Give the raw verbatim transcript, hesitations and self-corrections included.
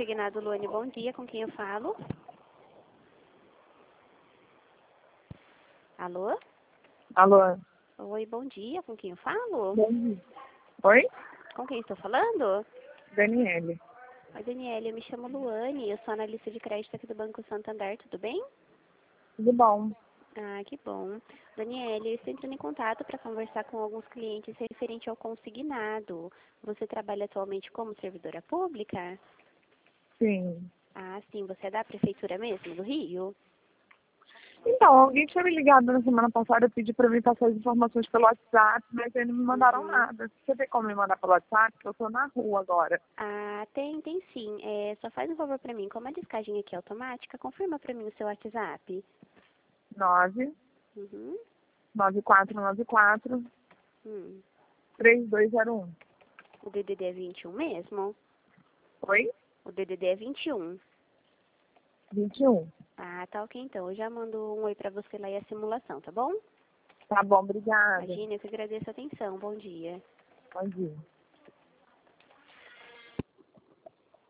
consignado, Luane, bom dia. Com quem eu falo? Alô? Alô? Oi, bom dia. Com quem eu falo? Bom dia. Oi? Com quem estou falando? Daniele. Oi, Daniela, eu me chamo Luane, eu sou analista de crédito aqui do Banco Santander, tudo bem? Tudo bom? Ah, que bom. Daniela, eu estou entrando em contato para conversar com alguns clientes referente ao consignado. Você trabalha atualmente como servidora pública? Sim. Ah, sim, você é da prefeitura mesmo, do Rio? Então, alguém tinha me ligado na semana passada, eu pedi para mim passar as informações pelo WhatsApp, mas eles não me mandaram Uhum. nada. Você tem como me mandar pelo WhatsApp? Porque eu estou na rua agora. Ah, tem, tem sim. É, só faz um favor para mim, como a descagem aqui é automática, confirma para mim o seu WhatsApp. nove Uhum. nove quatro nove quatro Hum. três dois zero um. O D D D é vinte e um mesmo? Oi? O D D D é vinte e um. vinte e um. Ah, tá ok então. Eu já mando um oi pra você lá e a simulação, tá bom? Tá bom, obrigada. Imagina, eu que agradeço a atenção. Bom dia. Bom dia.